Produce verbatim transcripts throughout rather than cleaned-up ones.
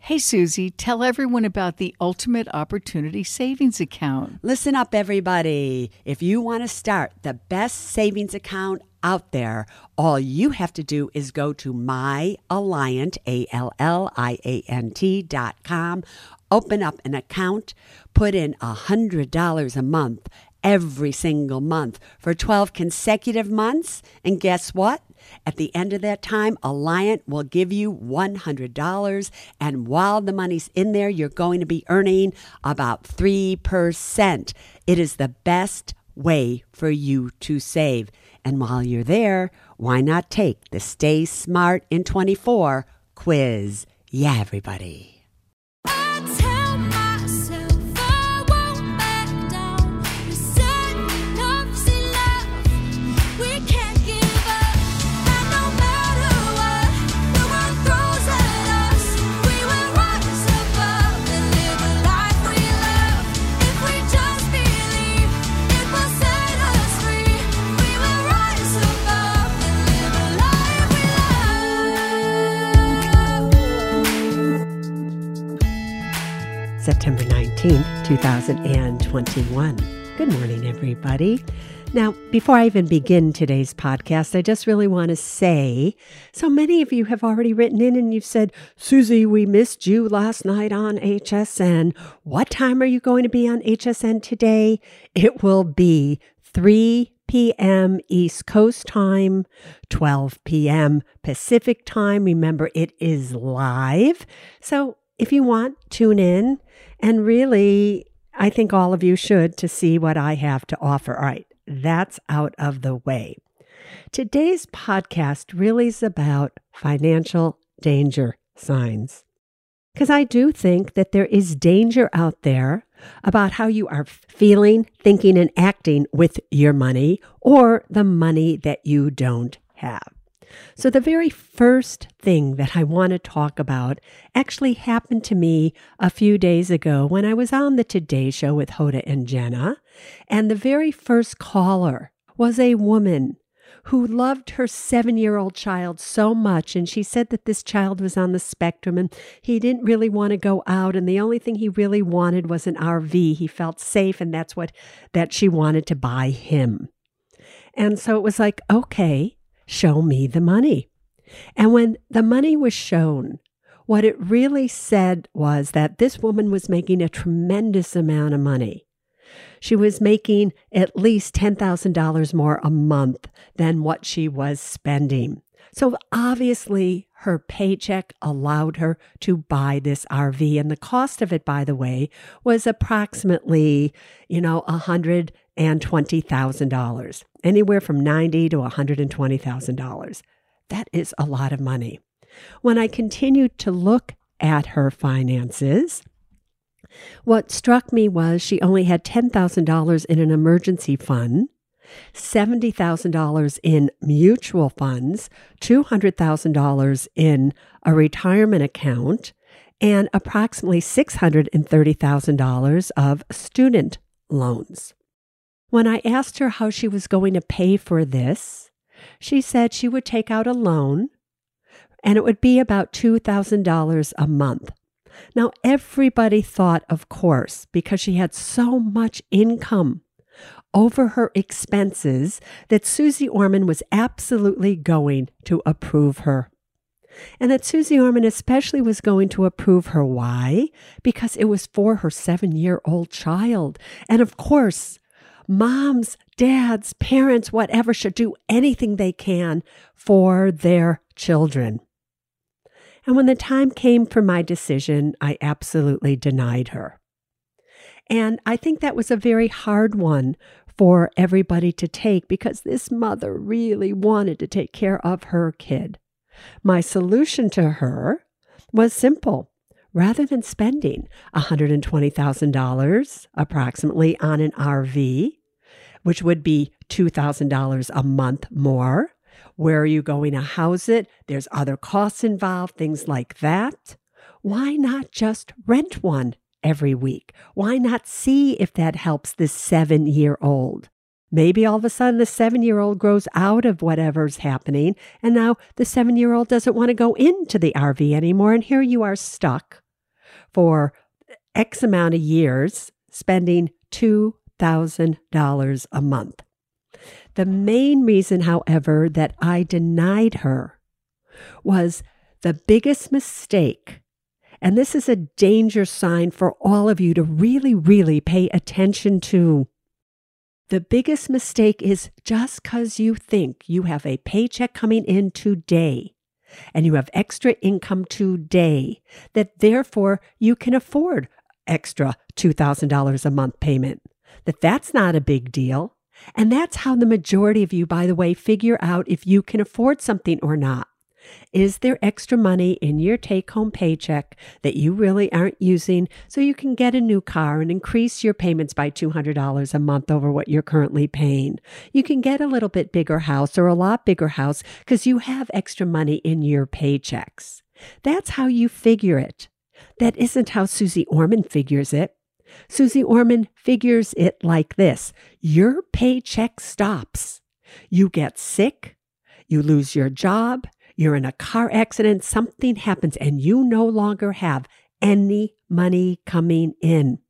Hey, Susie, tell everyone about the Ultimate Opportunity Savings Account. Listen up, everybody. If you want to start the best savings account out there, all you have to do is go to myalliant, A L L I A N T dot com, open up an account, put in one hundred dollars a month every single month for twelve consecutive months, and guess what? At the end of that time, Alliant will give you one hundred dollars, and while the money's in there, you're going to be earning about three percent. It is the best way for you to save. And while you're there, why not take the Stay Smart in twenty-four quiz? Yeah, everybody. September nineteenth, two thousand twenty-one. Good morning, everybody. Now, before I even begin today's podcast, I just really want to say, so many of you have already written in and you've said, Susie, we missed you last night on H S N. What time are you going to be on H S N today? It will be three p.m. East Coast time, twelve p.m. Pacific time. Remember, it is live. So if you want, tune in. And really, I think all of you should to see what I have to offer. All right, that's out of the way. Today's podcast really is about financial danger signs. Because I do think that there is danger out there about how you are feeling, thinking, and acting with your money or the money that you don't have. So the very first thing that I want to talk about actually happened to me a few days ago when I was on the Today Show with Hoda and Jenna. And the very first caller was a woman who loved her seven-year-old child so much. And she said that this child was on the spectrum and he didn't really want to go out. And the only thing he really wanted was an R V. He felt safe, and that's what that she wanted to buy him. And so it was like, okay, show me the money. And when the money was shown, what it really said was that this woman was making a tremendous amount of money. She was making at least ten thousand dollars more a month than what she was spending. So obviously her paycheck allowed her to buy this R V. And the cost of it, by the way, was approximately, you know, one hundred twenty thousand dollars, anywhere from ninety thousand dollars to one hundred twenty thousand dollars. That is a lot of money. When I continued to look at her finances, what struck me was she only had ten thousand dollars in an emergency fund, seventy thousand dollars in mutual funds, two hundred thousand dollars in a retirement account, and approximately six hundred thirty thousand dollars of student loans. When I asked her how she was going to pay for this, she said she would take out a loan and it would be about two thousand dollars a month. Now, everybody thought, of course, because she had so much income over her expenses, that Susie Orman was absolutely going to approve her. And that Susie Orman especially was going to approve her. Why? Because it was for her seven-year-old child. And of course, moms, dads, parents, whatever, should do anything they can for their children. And when the time came for my decision, I absolutely denied her. And I think that was a very hard one for everybody to take because this mother really wanted to take care of her kid. My solution to her was simple. Rather than spending one hundred twenty thousand dollars approximately on an R V, which would be two thousand dollars a month more, where are you going to house it? There's other costs involved, things like that. Why not just rent one every week? Why not see if that helps this seven-year-old? Maybe all of a sudden the seven-year-old grows out of whatever's happening, and now the seven-year-old doesn't want to go into the R V anymore, and here you are stuck for X amount of years, spending two thousand dollars a month. The main reason, however, that I denied her was the biggest mistake, and this is a danger sign for all of you to really, really pay attention to. The biggest mistake is just because you think you have a paycheck coming in today and you have extra income today, that therefore you can afford extra two thousand dollars a month payment, that that's not a big deal. And that's how the majority of you, by the way, figure out if you can afford something or not. Is there extra money in your take-home paycheck that you really aren't using so you can get a new car and increase your payments by two hundred dollars a month over what you're currently paying? You can get a little bit bigger house or a lot bigger house because you have extra money in your paychecks. That's how you figure it. That isn't how Susie Orman figures it. Susie Orman figures it like this. Your paycheck stops. You get sick. You lose your job. You're in a car accident, something happens, and you no longer have any money coming in.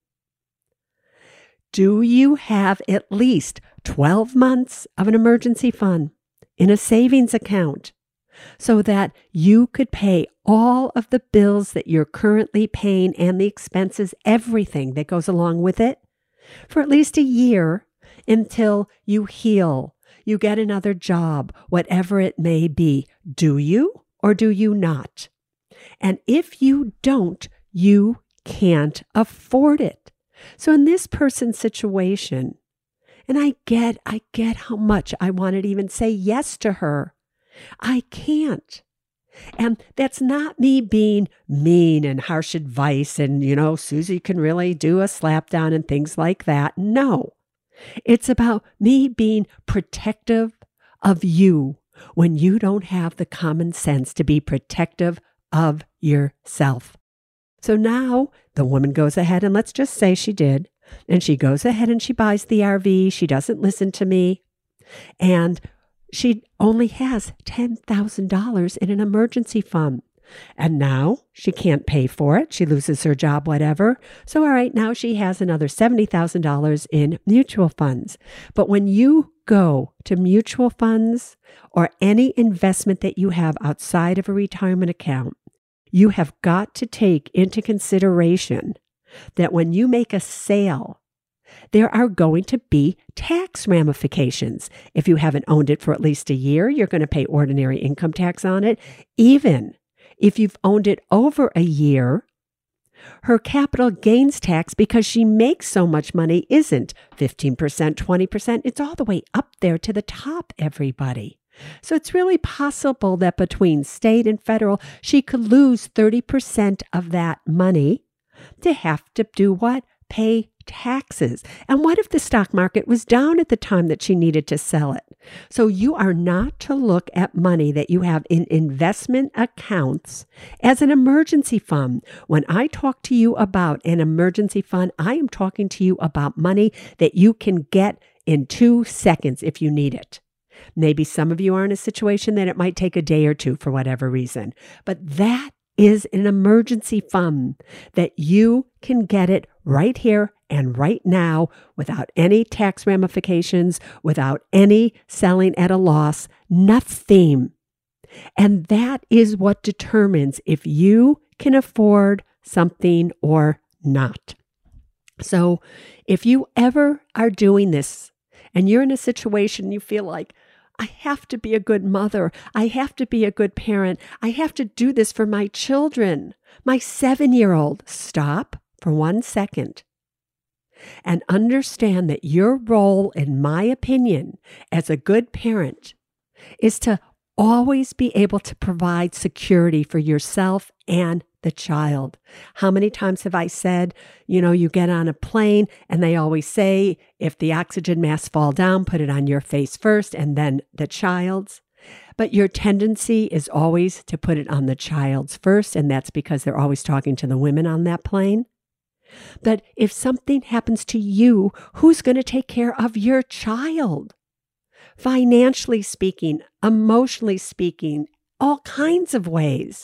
Do you have at least twelve months of an emergency fund in a savings account so that you could pay all of the bills that you're currently paying and the expenses, everything that goes along with it, for at least a year until you heal? You get another job, whatever it may be. Do you or do you not? And if you don't, you can't afford it. So in this person's situation, and I get, I get how much I wanted to even say yes to her, I can't. And that's not me being mean and harsh advice and, you know, Susie can really do a slap down and things like that. No. It's about me being protective of you when you don't have the common sense to be protective of yourself. So now the woman goes ahead, and let's just say she did, and she goes ahead and she buys the R V. She doesn't listen to me, and she only has ten thousand dollars in an emergency fund. And now she can't pay for it. She loses her job, whatever. So, all right, now she has another seventy thousand dollars in mutual funds. But when you go to mutual funds or any investment that you have outside of a retirement account, you have got to take into consideration that when you make a sale, there are going to be tax ramifications. If you haven't owned it for at least a year, you're going to pay ordinary income tax on it. Even if you've owned it over a year, her capital gains tax, because she makes so much money, isn't fifteen percent, twenty percent. It's all the way up there to the top, everybody. So it's really possible that between state and federal, she could lose thirty percent of that money to have to do what? Pay taxes. And what if the stock market was down at the time that she needed to sell it? So you are not to look at money that you have in investment accounts as an emergency fund. When I talk to you about an emergency fund, I am talking to you about money that you can get in two seconds if you need it. Maybe some of you are in a situation that it might take a day or two for whatever reason, but that is an emergency fund that you can get it right here and right now without any tax ramifications, without any selling at a loss, nothing. And that is what determines if you can afford something or not. So if you ever are doing this and you're in a situation you feel like, I have to be a good mother. I have to be a good parent. I have to do this for my children. My seven-year-old. Stop for one second and understand that your role, in my opinion, as a good parent is to always be able to provide security for yourself and the child. How many times have I said, you know, you get on a plane and they always say, if the oxygen masks fall down, put it on your face first and then the child's. But your tendency is always to put it on the child's first, and that's because they're always talking to the women on that plane. But if something happens to you, who's going to take care of your child? Financially speaking, emotionally speaking, all kinds of ways.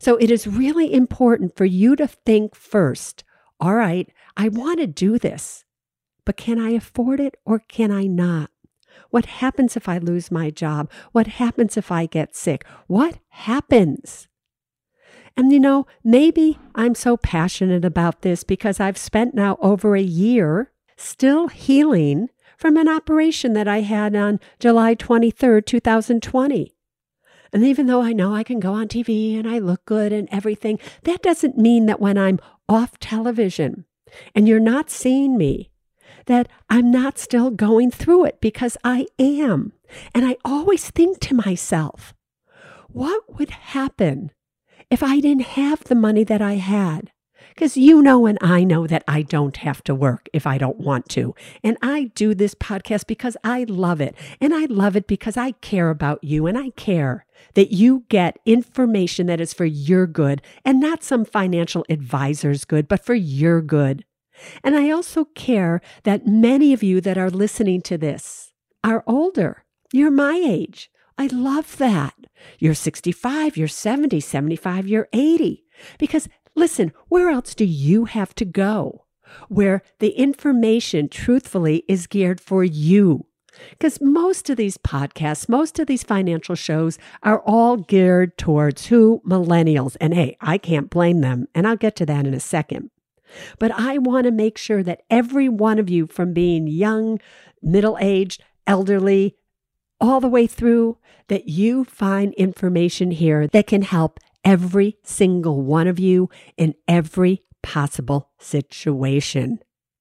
So it is really important for you to think first, all right, I want to do this, but can I afford it or can I not? What happens if I lose my job? What happens if I get sick? What happens? And you know, maybe I'm so passionate about this because I've spent now over a year still healing from an operation that I had on July twenty-third, two thousand twenty. And even though I know I can go on T V and I look good and everything, that doesn't mean that when I'm off television and you're not seeing me, that I'm not still going through it, because I am. And I always think to myself, what would happen if I didn't have the money that I had? Because you know and I know that I don't have to work if I don't want to. And I do this podcast because I love it. And I love it because I care about you, and I care that you get information that is for your good and not some financial advisor's good, but for your good. And I also care that many of you that are listening to this are older. You're my age. I love that. You're sixty-five, you're seventy, seventy-five, you're eighty. Because listen, where else do you have to go where the information truthfully is geared for you? Because most of these podcasts, most of these financial shows are all geared towards who? Millennials. And hey, I can't blame them. And I'll get to that in a second. But I want to make sure that every one of you, from being young, middle-aged, elderly, all the way through, that you find information here that can help every single one of you in every possible situation.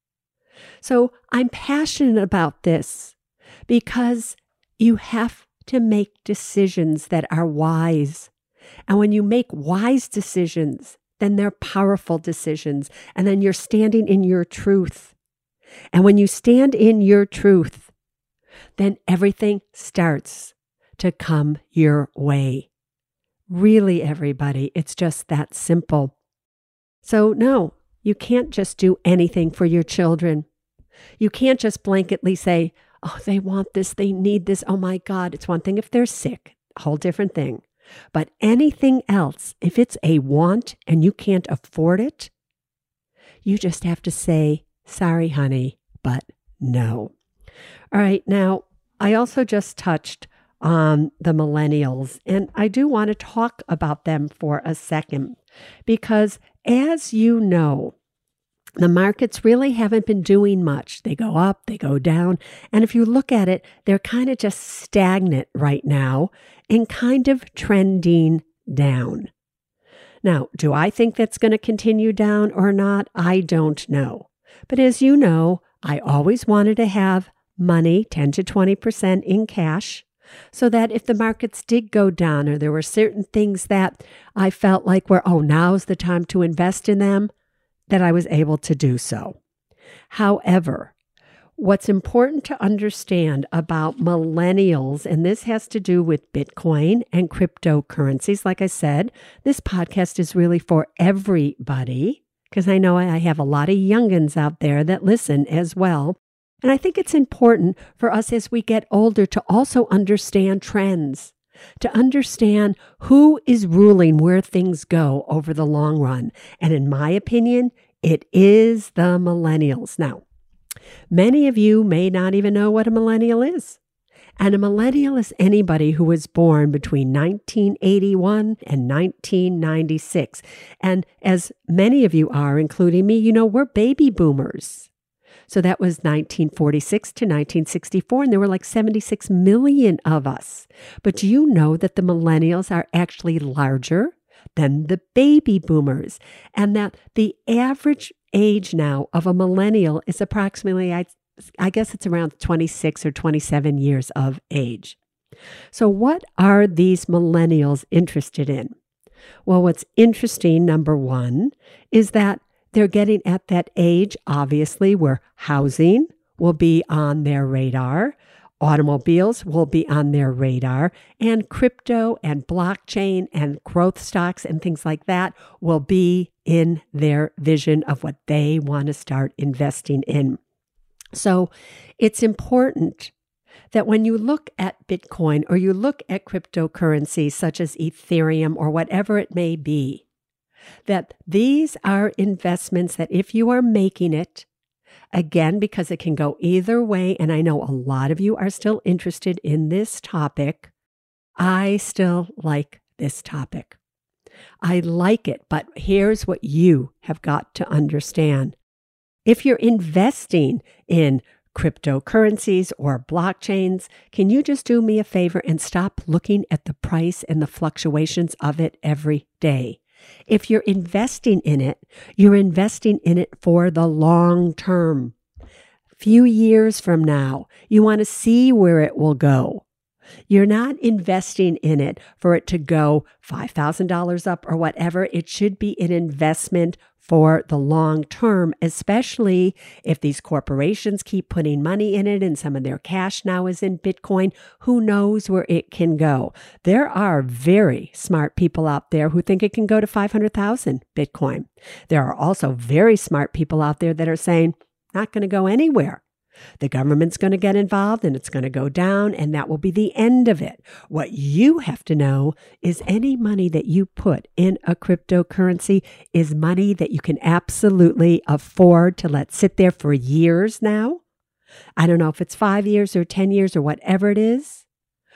So I'm passionate about this because you have to make decisions that are wise. And when you make wise decisions, then they're powerful decisions. And then you're standing in your truth. And when you stand in your truth, then everything starts to come your way. Really, everybody, it's just that simple. So no, you can't just do anything for your children. You can't just blanketly say, oh, they want this, they need this. Oh my God, it's one thing if they're sick, a whole different thing. But anything else, if it's a want and you can't afford it, you just have to say, sorry, honey, but no. All right. Now, I also just touched on the millennials, and I do want to talk about them for a second, because as you know, the markets really haven't been doing much. They go up, they go down. And if you look at it, they're kind of just stagnant right now and kind of trending down. Now, do I think that's going to continue down or not? I don't know. But as you know, I always wanted to have money, ten to twenty percent in cash, so that if the markets did go down or there were certain things that I felt like were, oh, now's the time to invest in them, that I was able to do so. However, what's important to understand about millennials, and this has to do with Bitcoin and cryptocurrencies, like I said, this podcast is really for everybody, because I know I have a lot of youngins out there that listen as well. And I think it's important for us as we get older to also understand trends, to understand who is ruling where things go over the long run. And in my opinion, it is the millennials. Now, many of you may not even know what a millennial is. And a millennial is anybody who was born between nineteen eighty-one and nineteen ninety-six. And as many of you are, including me, you know, we're baby boomers. So that was nineteen forty-six to nineteen sixty-four, and there were like seventy-six million of us. But do you know that the millennials are actually larger than the baby boomers? And that the average age now of a millennial is approximately, I, I guess it's around twenty-six or twenty-seven years of age. So what are these millennials interested in? Well, what's interesting, number one, is that they're getting at that age, obviously, where housing will be on their radar, automobiles will be on their radar, and crypto and blockchain and growth stocks and things like that will be in their vision of what they want to start investing in. So it's important that when you look at Bitcoin or you look at cryptocurrencies such as Ethereum or whatever it may be, that these are investments that if you are making it, again, because it can go either way, and I know a lot of you are still interested in this topic, I still like this topic. I like it, but here's what you have got to understand. If you're investing in cryptocurrencies or blockchains, can you just do me a favor and stop looking at the price and the fluctuations of it every day? If you're investing in it, you're investing in it for the long term. Few years from now, you want to see where it will go. You're not investing in it for it to go five thousand dollars up or whatever. It should be an investment for the long term, especially if these corporations keep putting money in it and some of their cash now is in Bitcoin. Who knows where it can go? There are very smart people out there who think it can go to five hundred thousand Bitcoin. There are also very smart people out there that are saying, not going to go anywhere. The government's going to get involved and it's going to go down and that will be the end of it. What you have to know is any money that you put in a cryptocurrency is money that you can absolutely afford to let sit there for years now. I don't know if it's five years or ten years or whatever it is,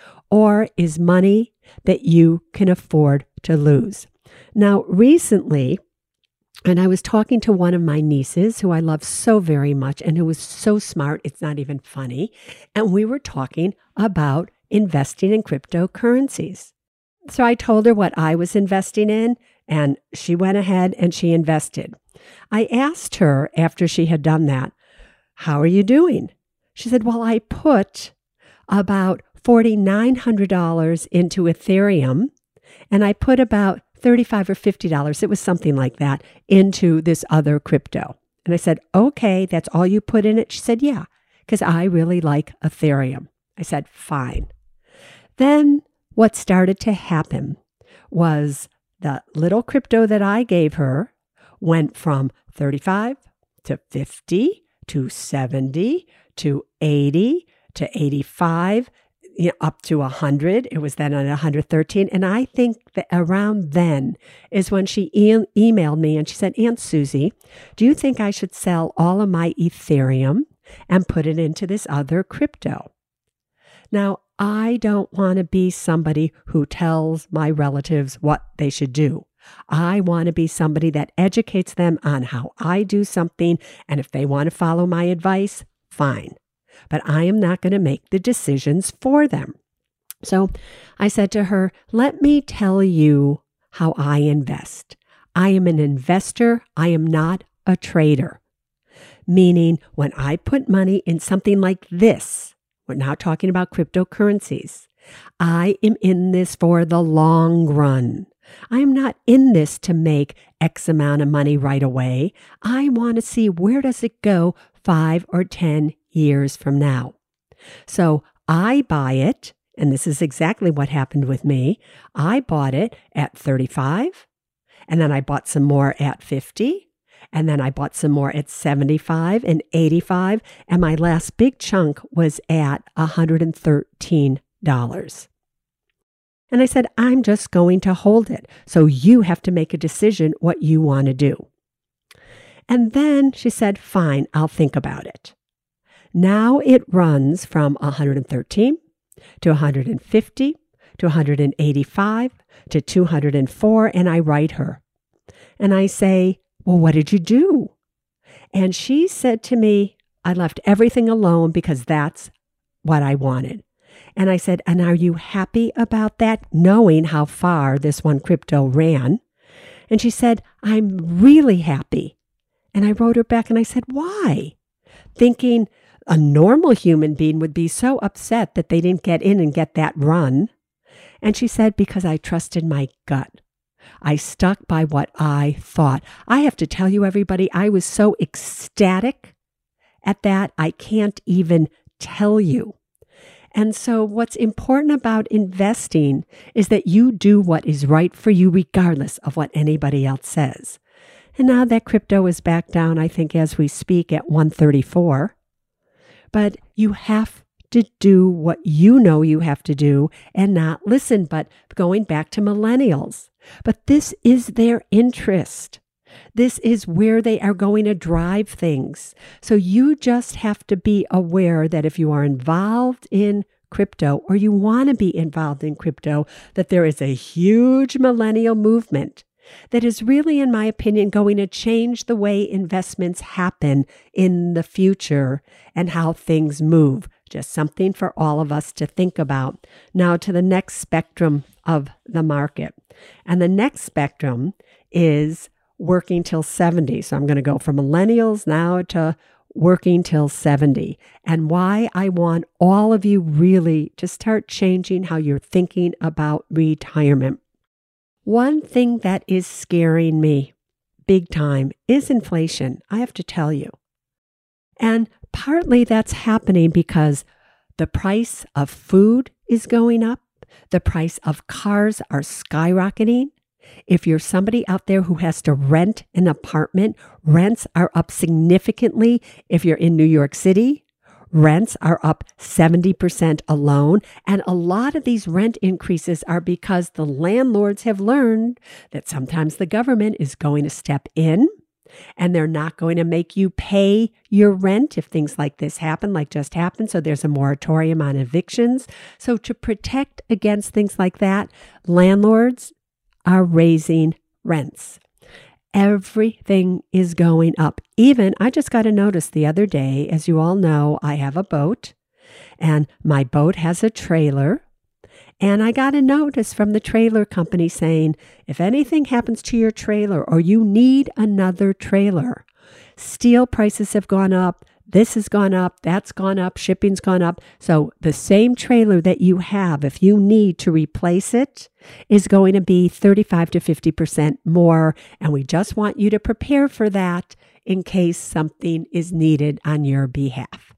or is money that you can afford to lose. Now, recently, and I was talking to one of my nieces who I love so very much and who was so smart, it's not even funny. And we were talking about investing in cryptocurrencies. So I told her what I was investing in, and she went ahead and she invested. I asked her after she had done that, how are you doing? She said, well, I put about four thousand nine hundred dollars into Ethereum, and I put about thirty-five dollars or fifty dollars, it was something like that, into this other crypto. And I said, okay, that's all you put in it? She said, yeah, because I really like Ethereum. I said, fine. Then what started to happen was the little crypto that I gave her went from thirty-five to fifty to seventy to eighty to eighty-five, you know, up to one hundred. It was then at one hundred thirteen. And I think that around then is when she e- emailed me and she said, Aunt Susie, do you think I should sell all of my Ethereum and put it into this other crypto? Now, I don't want to be somebody who tells my relatives what they should do. I want to be somebody that educates them on how I do something. And if they want to follow my advice, fine. But I am not going to make the decisions for them. So I said to her, let me tell you how I invest. I am an investor. I am not a trader. Meaning when I put money in something like this, we're now talking about cryptocurrencies, I am in this for the long run. I am not in this to make X amount of money right away. I want to see where does it go five or ten years from now. So I buy it, and this is exactly what happened with me. I bought it at thirty-five, and then I bought some more at fifty, and then I bought some more at seventy-five and eighty-five, and my last big chunk was at one hundred thirteen dollars. And I said, I'm just going to hold it. So you have to make a decision what you want to do. And then she said, fine, I'll think about it. Now it runs from one hundred thirteen to one hundred fifty to one hundred eighty-five to two hundred four, and I write her. And I say, well, what did you do? And she said to me, I left everything alone because that's what I wanted. And I said, and are you happy about that, knowing how far this one crypto ran? And she said, I'm really happy. And I wrote her back and I said, why? Thinking a normal human being would be so upset that they didn't get in and get that run. And she said, because I trusted my gut. I stuck by what I thought. I have to tell you, everybody, I was so ecstatic at that, I can't even tell you. And so what's important about investing is that you do what is right for you, regardless of what anybody else says. And now that crypto is back down, I think, as we speak, at one thirty-four. But you have to do what you know you have to do and not listen. But going back to millennials, but this is their interest. This is where they are going to drive things. So you just have to be aware that if you are involved in crypto or you want to be involved in crypto, that there is a huge millennial movement that is really, in my opinion, going to change the way investments happen in the future and how things move. Just something for all of us to think about. Now to the next spectrum of the market. And the next spectrum is working till seventy. So I'm going to go from millennials now to working till seventy. And why I want all of you really to start changing how you're thinking about retirement. One thing that is scaring me big time is inflation, I have to tell you. And partly that's happening because the price of food is going up. The price of cars are skyrocketing. If you're somebody out there who has to rent an apartment, rents are up significantly. If you're in New York City, rents are up seventy percent alone. And a lot of these rent increases are because the landlords have learned that sometimes the government is going to step in and they're not going to make you pay your rent if things like this happen, like just happened. So there's a moratorium on evictions. So to protect against things like that, landlords are raising rents. Everything is going up. Even, I just got a notice the other day, as you all know, I have a boat and my boat has a trailer. And I got a notice from the trailer company saying, if anything happens to your trailer or you need another trailer, steel prices have gone up, this has gone up, that's gone up, shipping's gone up. So the same trailer that you have, if you need to replace it, is going to be thirty-five to fifty percent more. And we just want you to prepare for that in case something is needed on your behalf.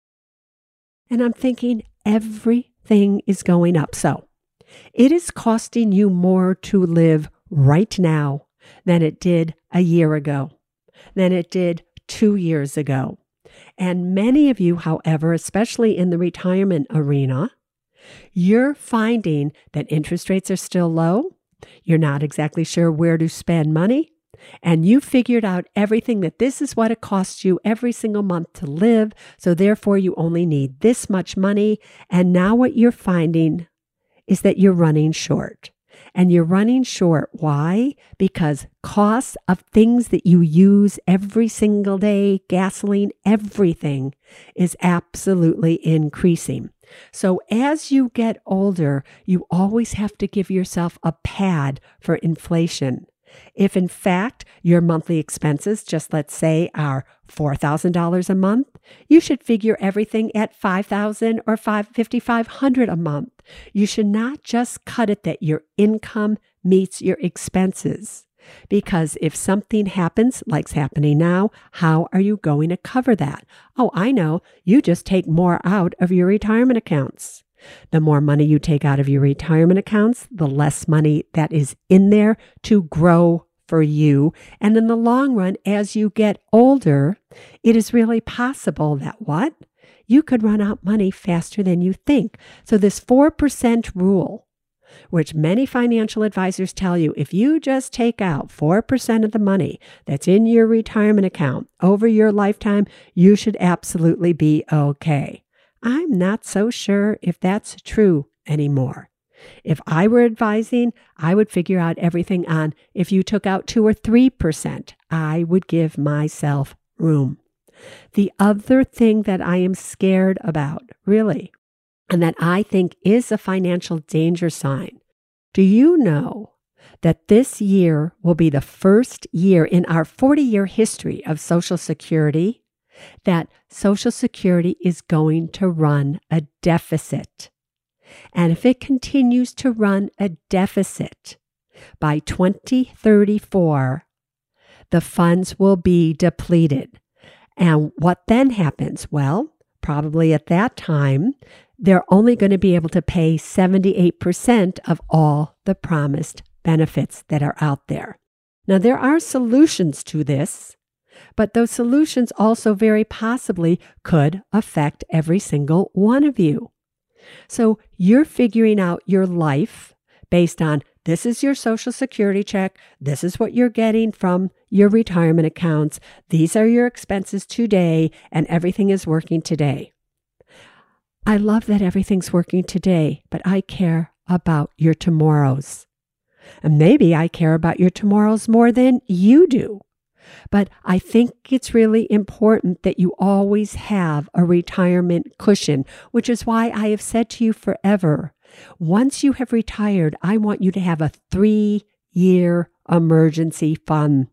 And I'm thinking everything is going up. So it is costing you more to live right now than it did a year ago, than it did two years ago. And many of you, however, especially in the retirement arena, you're finding that interest rates are still low. You're not exactly sure where to spend money. And you figured out everything that this is what it costs you every single month to live. So therefore, you only need this much money. And now what you're finding is that you're running short. And you're running short. Why? Because costs of things that you use every single day, gasoline, everything is absolutely increasing. So as you get older, you always have to give yourself a pad for inflation. If in fact your monthly expenses, just let's say, are four thousand dollars a month, you should figure everything at five thousand dollars or five thousand five hundred dollars a month. You should not just cut it that your income meets your expenses. Because if something happens, like's happening now, how are you going to cover that? Oh, I know. You just take more out of your retirement accounts. The more money you take out of your retirement accounts, the less money that is in there to grow for you. And in the long run, as you get older, it is really possible that what? You could run out money faster than you think. So this four percent rule, which many financial advisors tell you, if you just take out four percent of the money that's in your retirement account over your lifetime, you should absolutely be okay. I'm not so sure if that's true anymore. If I were advising, I would figure out everything on if you took out two or three percent, I would give myself room. The other thing that I am scared about, really, and that I think is a financial danger sign, do you know that this year will be the first year in our forty-year history of Social Security that Social Security is going to run a deficit? And if it continues to run a deficit, by twenty thirty-four, the funds will be depleted. And what then happens? Well, probably at that time, they're only going to be able to pay seventy-eight percent of all the promised benefits that are out there. Now, there are solutions to this. But those solutions also very possibly could affect every single one of you. So you're figuring out your life based on this is your Social Security check, this is what you're getting from your retirement accounts, these are your expenses today, and everything is working today. I love that everything's working today, but I care about your tomorrows. And maybe I care about your tomorrows more than you do. But I think it's really important that you always have a retirement cushion, which is why I have said to you forever, once you have retired, I want you to have a three-year emergency fund.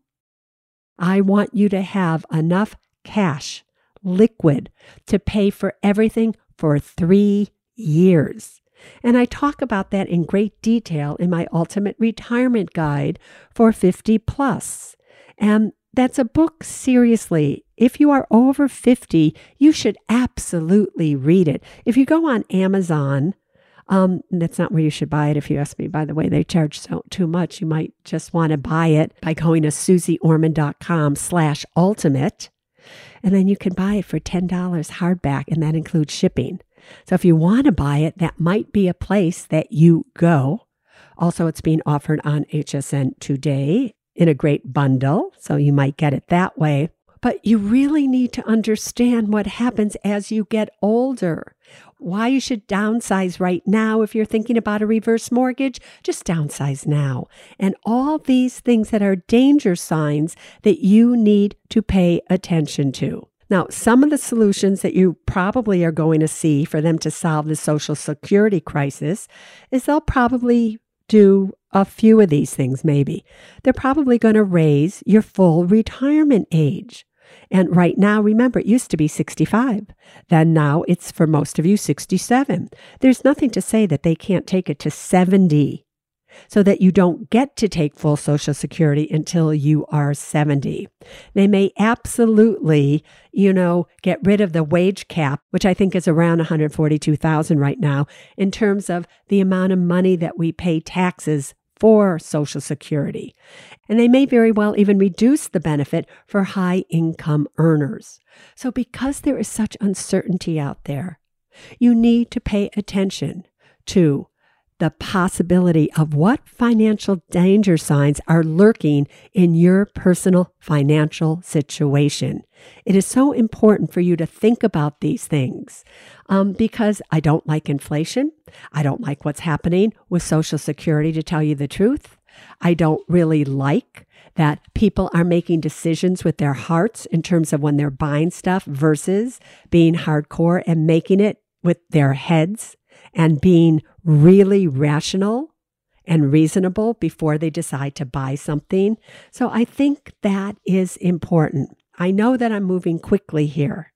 I want you to have enough cash, liquid, to pay for everything for three years. And I talk about that in great detail in my Ultimate Retirement Guide for fifty plus. And that's a book, seriously. If you are over fifty, you should absolutely read it. If you go on Amazon, um, that's not where you should buy it. If you ask me, by the way, they charge so too much. You might just want to buy it by going to susieorman.com slash ultimate. And then you can buy it for ten dollars hardback, and that includes shipping. So if you want to buy it, that might be a place that you go. Also, it's being offered on H S N today in a great bundle, so you might get it that way. But you really need to understand what happens as you get older. Why you should downsize right now. If you're thinking about a reverse mortgage, just downsize now. And all these things that are danger signs that you need to pay attention to. Now, some of the solutions that you probably are going to see for them to solve the Social Security crisis is they'll probably do a few of these things, maybe. They're probably going to raise your full retirement age. And right now, remember, it used to be sixty-five. Then now it's, for most of you, sixty-seven. There's nothing to say that they can't take it to seventy, so that you don't get to take full Social Security until you are seventy. They may absolutely, you know, get rid of the wage cap, which I think is around one hundred forty-two thousand dollars right now, in terms of the amount of money that we pay taxes for Social Security. And they may very well even reduce the benefit for high income earners. So because there is such uncertainty out there, you need to pay attention to the possibility of what financial danger signs are lurking in your personal financial situation. It is so important for you to think about these things um, because I don't like inflation. I don't like what's happening with Social Security, to tell you the truth. I don't really like that people are making decisions with their hearts in terms of when they're buying stuff versus being hardcore and making it with their heads and being really rational and reasonable before they decide to buy something. So I think that is important. I know that I'm moving quickly here,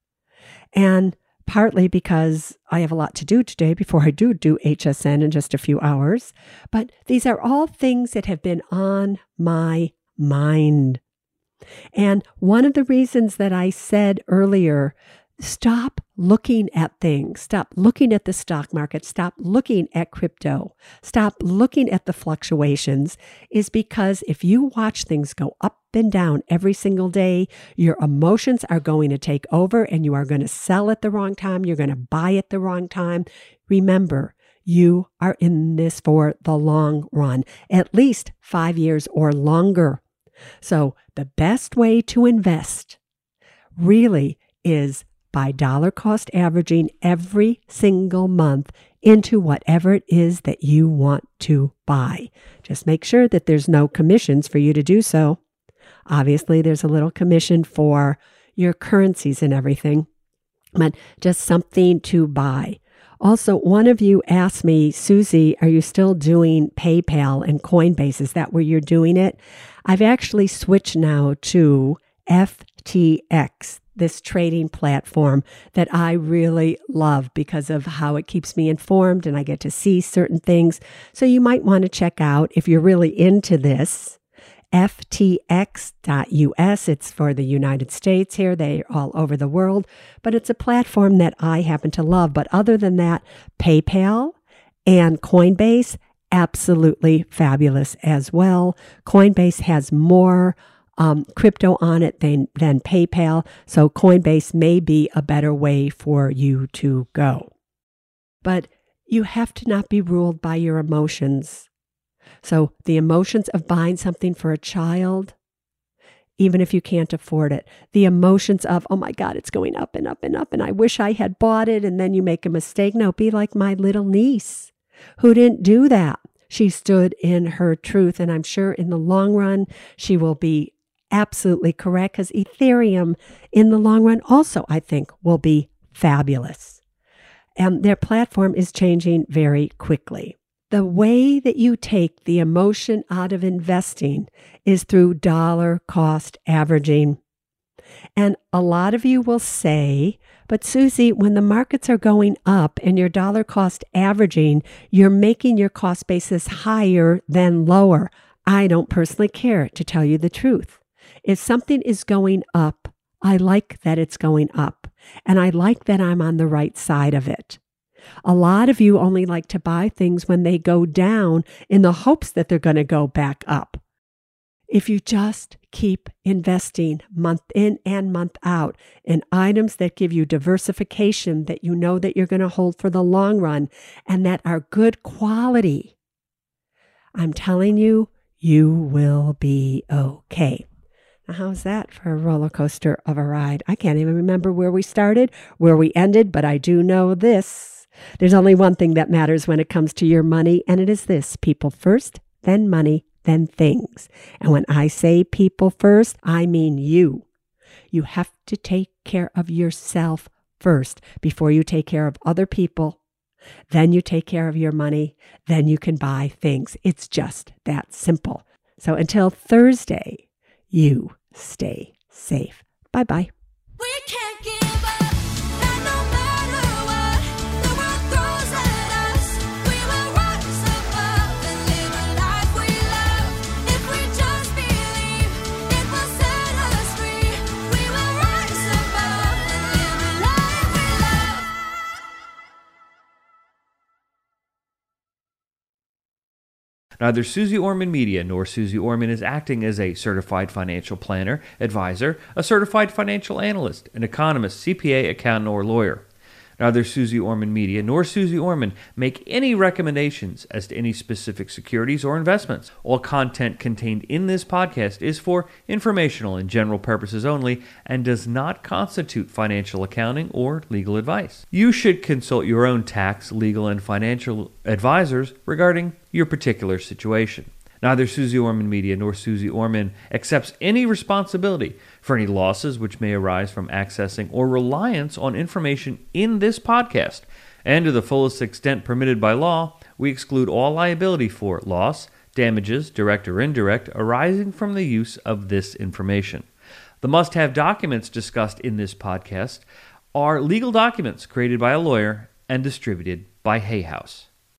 and partly because I have a lot to do today before I do do H S N in just a few hours. But these are all things that have been on my mind. And one of the reasons that I said earlier, stop looking at things. Stop looking at the stock market. Stop looking at crypto. Stop looking at the fluctuations is because if you watch things go up and down every single day, your emotions are going to take over and you are going to sell at the wrong time. You're going to buy at the wrong time. Remember, you are in this for the long run, at least five years or longer. So the best way to invest really is by dollar cost averaging every single month into whatever it is that you want to buy. Just make sure that there's no commissions for you to do so. Obviously, there's a little commission for your currencies and everything, but just something to buy. Also, one of you asked me, Susie, are you still doing PayPal and Coinbase? Is that where you're doing it? I've actually switched now to F T X, this trading platform that I really love because of how it keeps me informed and I get to see certain things. So you might want to check out, if you're really into this, F T X dot U S. It's for the United States here. They're all over the world, but it's a platform that I happen to love. But other than that, PayPal and Coinbase, absolutely fabulous as well. Coinbase has more um, crypto on it than, than PayPal. So Coinbase may be a better way for you to go. But you have to not be ruled by your emotions. So the emotions of buying something for a child, even if you can't afford it, the emotions of, oh my God, it's going up and up and up, and I wish I had bought it, and then you make a mistake. No, be like my little niece who didn't do that. She stood in her truth, and I'm sure in the long run, she will be absolutely correct, because Ethereum in the long run also, I think, will be fabulous. And their platform is changing very quickly. The way that you take the emotion out of investing is through dollar cost averaging. And a lot of you will say, but Susie, when the markets are going up and you're dollar cost averaging, you're making your cost basis higher than lower. I don't personally care, to tell you the truth. If something is going up, I like that it's going up, and I like that I'm on the right side of it. A lot of you only like to buy things when they go down in the hopes that they're going to go back up. If you just keep investing month in and month out in items that give you diversification, that you know that you're going to hold for the long run and that are good quality, I'm telling you, you will be okay. Now, how's that for a roller coaster of a ride? I can't even remember where we started, where we ended, but I do know this. There's only one thing that matters when it comes to your money, and it is this: people first, then money, then things. And when I say people first, I mean you. You have to take care of yourself first before you take care of other people. Then you take care of your money. Then you can buy things. It's just that simple. So until Thursday, you stay safe. Bye-bye. We can't give up, not no matter what the world throws at us. We will rise above and live a life we love. If we just believe, it will set us free. We will rise above and live a life we love. Neither Susie Orman Media nor Susie Orman is acting as a certified financial planner, advisor, a certified financial analyst, an economist, C P A, accountant, or lawyer. Neither Susie Orman Media nor Susie Orman make any recommendations as to any specific securities or investments. All content contained in this podcast is for informational and general purposes only and does not constitute financial accounting or legal advice. You should consult your own tax, legal, and financial advisors regarding your particular situation. Neither Susie Orman Media nor Susie Orman accepts any responsibility for any losses which may arise from accessing or reliance on information in this podcast. And to the fullest extent permitted by law, we exclude all liability for loss, damages, direct or indirect, arising from the use of this information. The must-have documents discussed in this podcast are legal documents created by a lawyer and distributed by Hay House.